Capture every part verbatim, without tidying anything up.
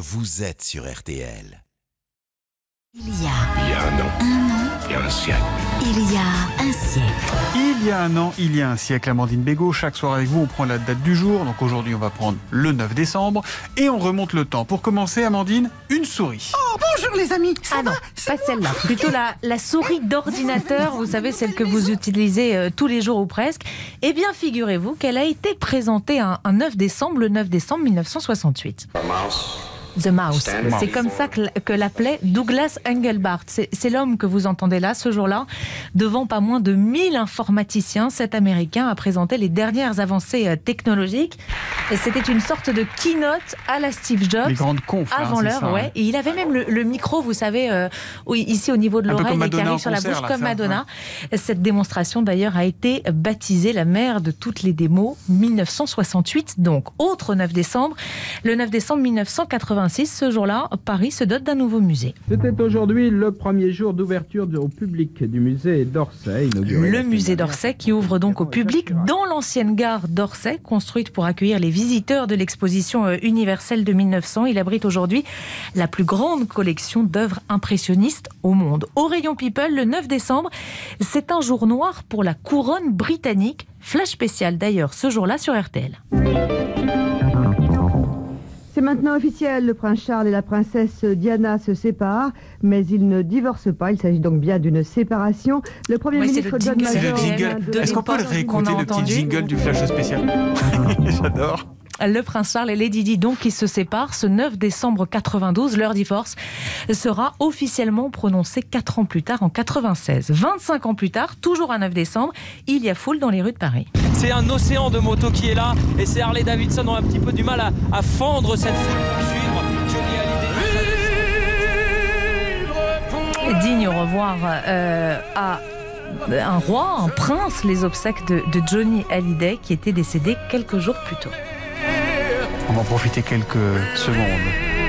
vous êtes sur R T L. Il y a... Il y a un an. Un an. Il y a un siècle. Il y a un siècle. Il y a un an, il y a un siècle, Amandine Bégaud. Chaque soir avec vous, on prend la date du jour. Donc aujourd'hui, on va prendre le neuf décembre. Et on remonte le temps. Pour commencer, Amandine, une souris. Oh, bonjour les amis. Ça Ah va non, Ça pas celle-là. Plutôt la, la souris d'ordinateur, vous savez, celle que vous utilisez euh, tous les jours ou presque. Eh bien, figurez-vous qu'elle a été présentée un, un neuf décembre, le neuf décembre mille neuf cent soixante-huit. The Mouse. C'est comme ça que, que l'appelait Douglas Engelbart. C'est, c'est l'homme que vous entendez là, ce jour-là. Devant pas moins de mille informaticiens, cet Américain a présenté les dernières avancées technologiques. Et c'était une sorte de keynote à la Steve Jobs. Les grandes confs. Avant hein, l'heure, ça, ouais. hein. Et il avait même le, le micro, vous savez, euh, oui, ici au niveau de Un peu l'oreille comme et qui Madonna arrive en sur la concert, bouche là, comme ça, Madonna. Ouais. Cette démonstration, d'ailleurs, a été baptisée la mère de toutes les démos mille neuf cent soixante-huit. Donc, autre neuf décembre. Le neuf décembre mille neuf cent quatre-vingt-six, ce jour-là, Paris se dote d'un nouveau musée. C'était aujourd'hui le premier jour d'ouverture au public du musée d'Orsay. inauguré Le musée d'Orsay qui ouvre donc au public dans l'ancienne gare d'Orsay, construite pour accueillir les visiteurs de l'exposition universelle de mille neuf cents. Il abrite aujourd'hui la plus grande collection d'œuvres impressionnistes au monde. Au rayon People, le neuf décembre, c'est un jour noir pour la couronne britannique. Flash spécial d'ailleurs ce jour-là sur R T L. C'est maintenant officiel, le prince Charles et la princesse Diana se séparent, mais ils ne divorcent pas, il s'agit donc bien d'une séparation. Le Premier Oui, ministre c'est John le C'est le Major... jingle. de Est-ce qu'on peut le l'époque réécouter, qu'on a le petit entendu jingle du flash spécial? J'adore. Le prince Charles et Lady Di, donc, qui se séparent ce neuf décembre quatre-vingt-douze. Leur divorce sera officiellement prononcé quatre ans plus tard, en quatre-vingt-seize. vingt-cinq ans plus tard, toujours un neuf décembre, il y a foule dans les rues de Paris. C'est un océan de motos qui est là et c'est Harley Davidson ont un petit peu du mal à, à fendre cette foule pour suivre Johnny Hallyday. Digne au revoir euh, à un roi, un prince, les obsèques de, de Johnny Hallyday qui était décédé quelques jours plus tôt. On va en profiter quelques secondes.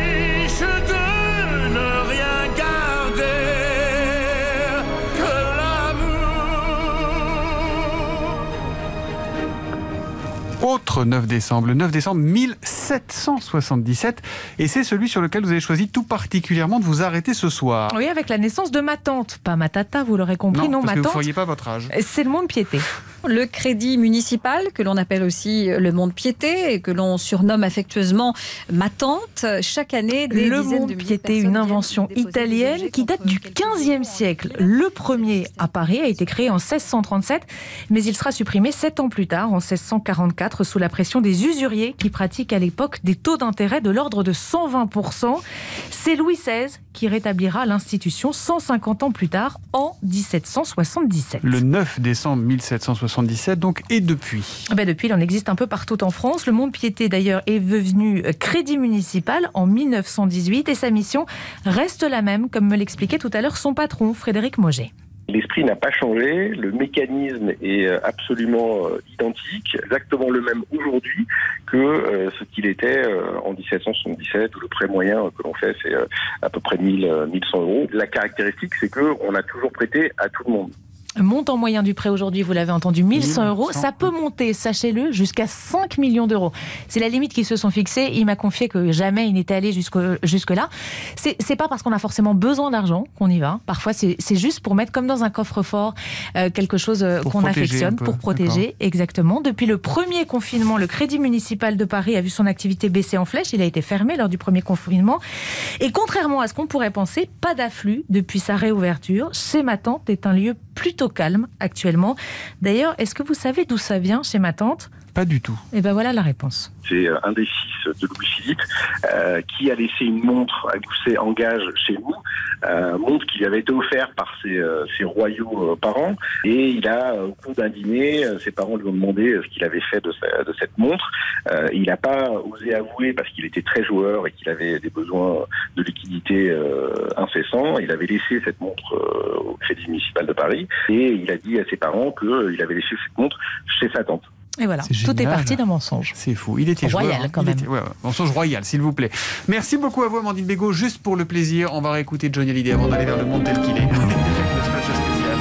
Autre neuf décembre, le neuf décembre mille sept cent soixante-dix-sept, et c'est celui sur lequel vous avez choisi tout particulièrement de vous arrêter ce soir. Oui, avec la naissance de ma tante, pas ma tata, vous l'aurez compris, non, non parce ma que tante. vous ne feriez pas votre âge. C'est le monde piété. Le crédit municipal, que l'on appelle aussi le monde piété, et que l'on surnomme affectueusement ma tante, chaque année, des le dizaines monde de milliers de piété, personnes une viennent invention déposer des italienne objets qui date contre du quelques quinzième siècle. Le premier à Paris a été créé en seize cent trente-sept, mais il sera supprimé sept ans plus tard, en seize cent quarante-quatre, sous la pression des usuriers qui pratiquent à l'époque des taux d'intérêt de l'ordre de cent vingt pour cent. C'est Louis seize qui rétablira l'institution cent cinquante ans plus tard, en dix-sept cent soixante-dix-sept. Le neuf décembre mille sept cent soixante-dix-sept, donc, et depuis ben Depuis, il en existe un peu partout en France. Le monde piété, d'ailleurs, est devenu crédit municipal en mille neuf cent dix-huit et sa mission reste la même, comme me l'expliquait tout à l'heure son patron, Frédéric Moget. L'esprit n'a pas changé, le mécanisme est absolument identique, exactement le même aujourd'hui que euh, ce qu'il était euh, en dix-sept cent soixante-dix-sept, où le prêt moyen que l'on fait c'est euh, à peu près mille, mille cent euros. La caractéristique, c'est qu'on a toujours prêté à tout le monde. Montant moyen du prêt aujourd'hui, vous l'avez entendu, mille cent euros. Ça peut monter, sachez-le, jusqu'à cinq millions d'euros. C'est la limite qu'ils se sont fixés. Il m'a confié que jamais il n'était allé jusque, jusque-là. C'est, c'est pas parce qu'on a forcément besoin d'argent qu'on y va. Parfois, c'est, c'est juste pour mettre comme dans un coffre-fort euh, quelque chose euh, qu'on affectionne, pour protéger. D'accord. Exactement. Depuis le premier confinement, le Crédit municipal de Paris a vu son activité baisser en flèche. Il a été fermé lors du premier confinement. Et contrairement à ce qu'on pourrait penser, pas d'afflux depuis sa réouverture. Chez ma tante est un lieu plutôt calme actuellement. D'ailleurs, est-ce que vous savez d'où ça vient chez ma tante ? Pas du tout. Et ben voilà la réponse. C'est un des fils de Louis-Philippe euh, qui a laissé une montre à Gousset en gage chez nous, euh, montre qui lui avait été offerte par ses, euh, ses royaux euh, parents. Et il a, au cours d'un dîner, euh, ses parents lui ont demandé ce qu'il avait fait de, sa, de cette montre. Euh, il n'a pas osé avouer parce qu'il était très joueur et qu'il avait des besoins de liquidité euh, incessants. Il avait laissé cette montre euh, au Crédit municipal de Paris et il a dit à ses parents qu'il euh, avait laissé cette montre chez sa tante. Et voilà, c'est tout est parti d'un mensonge. C'est fou. Il était royal joueur, hein. quand Il même. Était, ouais, ouais, mensonge royal, s'il vous plaît. Merci beaucoup à vous, Amandine Bégaud. Juste pour le plaisir, on va réécouter Johnny Hallyday avant d'aller vers le monde tel qu'il est. Le flash spécial.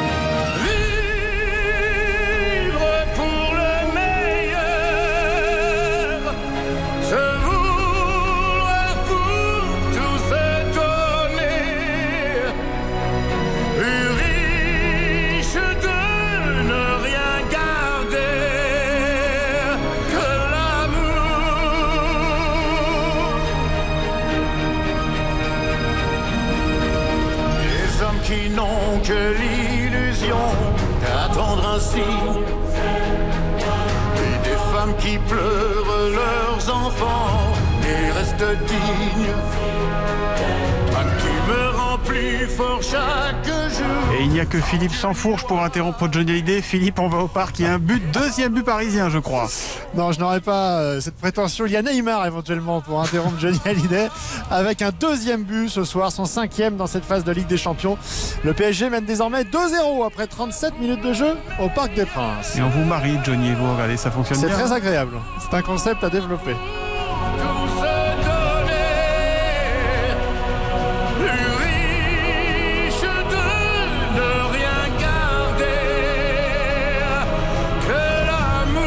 Vivre pour le meilleur, se vouloir pour que l'illusion d'attendre un signe. Et des femmes qui pleurent leurs enfants et restent dignes. Toi qui me rends plus fort chaque jour. Et il n'y a que Philippe Sansfourche pour interrompre Johnny Hallyday. Philippe, on va au parc, il y a un but, deuxième but parisien, je crois. Non, je n'aurais pas euh, cette prétention. Il y a Neymar éventuellement pour interrompre Johnny Hallyday avec un deuxième but ce soir, son cinquième dans cette phase de Ligue des Champions. Le P S G mène désormais deux zéro après trente-sept minutes de jeu au Parc des Princes. Et on vous marie, Johnny et vous, regardez, ça fonctionne C'est bien. C'est très agréable. C'est un concept à développer.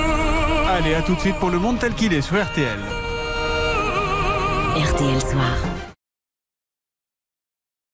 Allez, à tout de suite pour Le Monde tel qu'il est sur R T L. R T L Soir.